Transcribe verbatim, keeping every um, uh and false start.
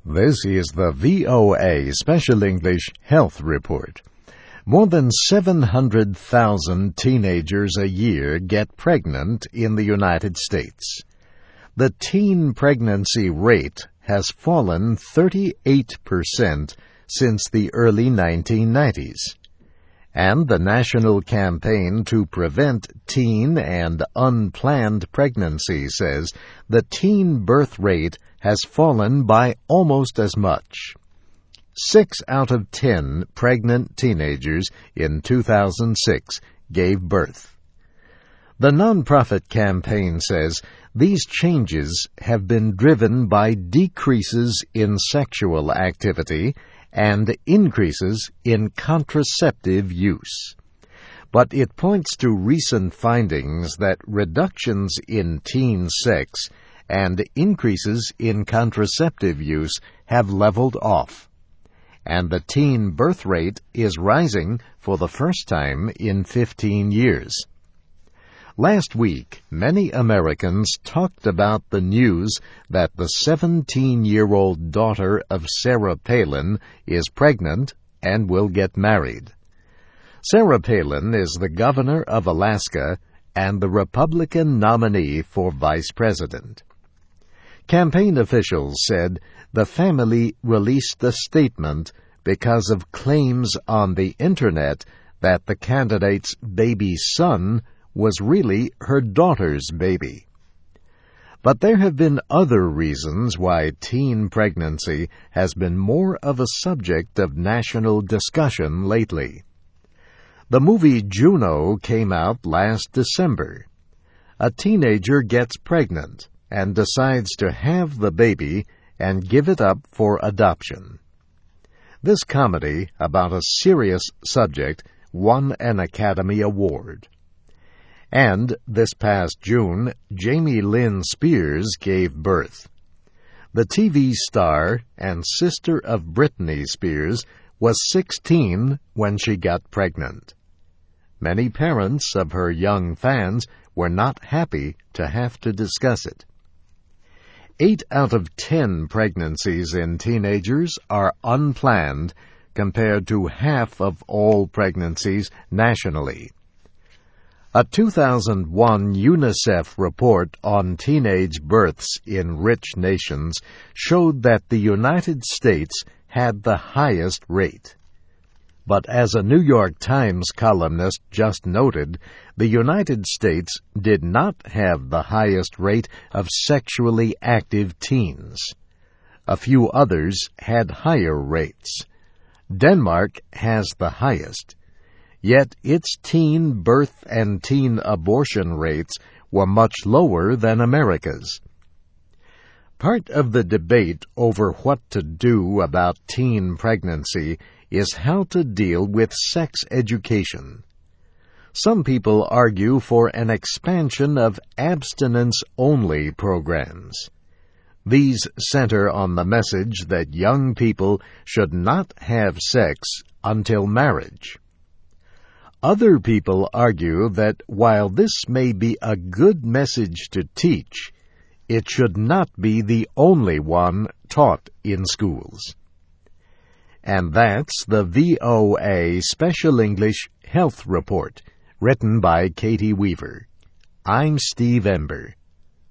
This is the V O A Special English Health Report. More than seven hundred thousand teenagers a year get pregnant in the United States. The teen pregnancy rate has fallen thirty-eight percent since the early nineteen nineties. And the national campaign to prevent teen and unplanned pregnancy says the teen birth rate has fallen by almost as much. Six out of ten pregnant teenagers in two thousand six gave birth. The nonprofit campaign says these changes have been driven by decreases in sexual activity and increases in contraceptive use. But it points to recent findings that reductions in teen sex and increases in contraceptive use have leveled off, and the teen birth rate is rising for the first time in fifteen years. Last week, many Americans talked about the news that the seventeen-year-old daughter of Sarah Palin is pregnant and will get married. Sarah Palin is the governor of Alaska and the Republican nominee for vice president. Campaign officials said the family released the statement because of claims on the Internet that the candidate's baby son was really her daughter's baby. But there have been other reasons why teen pregnancy has been more of a subject of national discussion lately. The movie Juno came out last December. A teenager gets pregnant and decides to have the baby and give it up for adoption. This comedy about a serious subject won an Academy Award. And this past June, Jamie Lynn Spears gave birth. The T V star and sister of Britney Spears was sixteen when she got pregnant. Many parents of her young fans were not happy to have to discuss it. Eight out of ten pregnancies in teenagers are unplanned compared to half of all pregnancies nationally. A two thousand one UNICEF report on teenage births in rich nations showed that the United States had the highest rate. But as a New York Times columnist just noted, the United States did not have the highest rate of sexually active teens. A few others had higher rates. Denmark has the highest. Yet its teen birth and teen abortion rates were much lower than America's. Part of the debate over what to do about teen pregnancy is how to deal with sex education. Some people argue for an expansion of abstinence-only programs. These center on the message that young people should not have sex until marriage. Other people argue that while this may be a good message to teach, it should not be the only one taught in schools. And that's the V O A Special English Health Report, written by Katie Weaver. I'm Steve Ember.